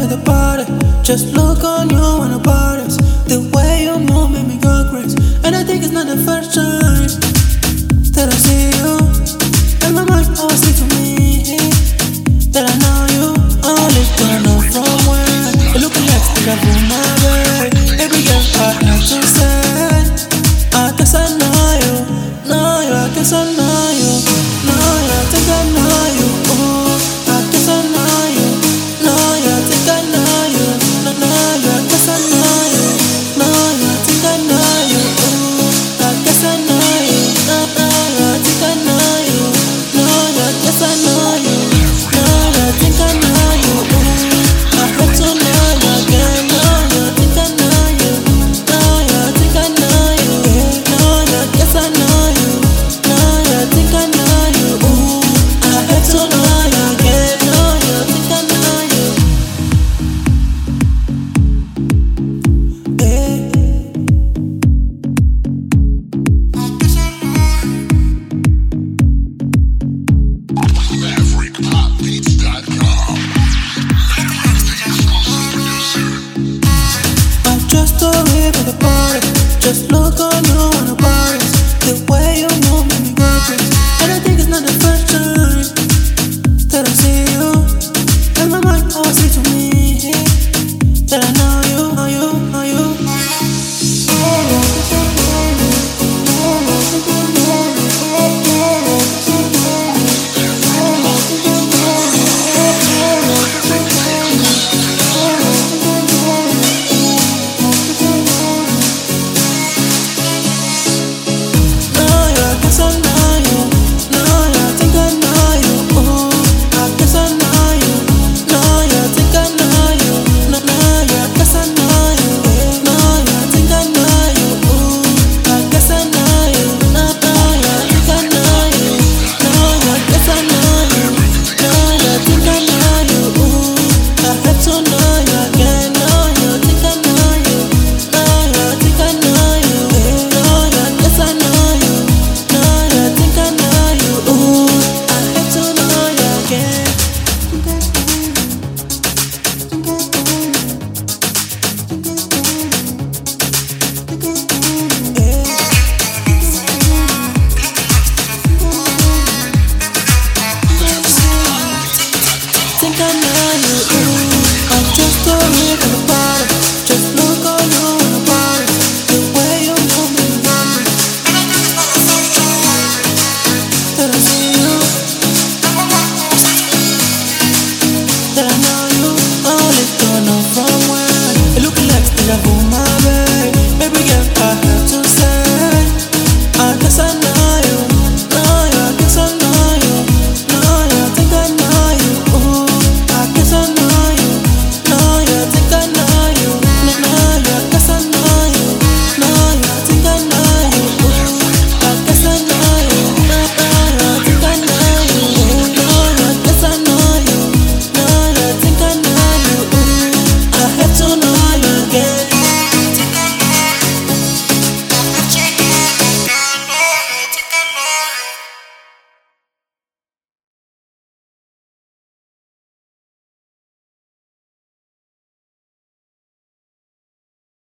the party. Just look on you on the parties. The way you move made me go crazy. And I think it's not the first time that I see you. And my mind always say to me that I know you. Only turn up from where you look like stick up on my way. Every girl I have to say, I guess I know you. Know you, I guess I know you. Know you, I think I know you. Ooh, I guess I know you. Know you, I think I know you. Know you, I guess I know you. Know you, I think I know you. Ooh, I guess I know you. Know you, I think I know you. Know you, I guess I know you. Know you, I think I know you. Ooh, I hope to know you again. Know you, I think I know you. Know you, I think I know you. Know you, I guess I know you. Know you, I think I know you. Ooh, I hope to know you again. Know you, I think I know you. I'm just a live for the party. Just look on you on the parties. The way you move made me go crazy. And I think it's not the first time that I see you. And my mind always say to me that I know you, know you, know you. Think I know you, I'm just a little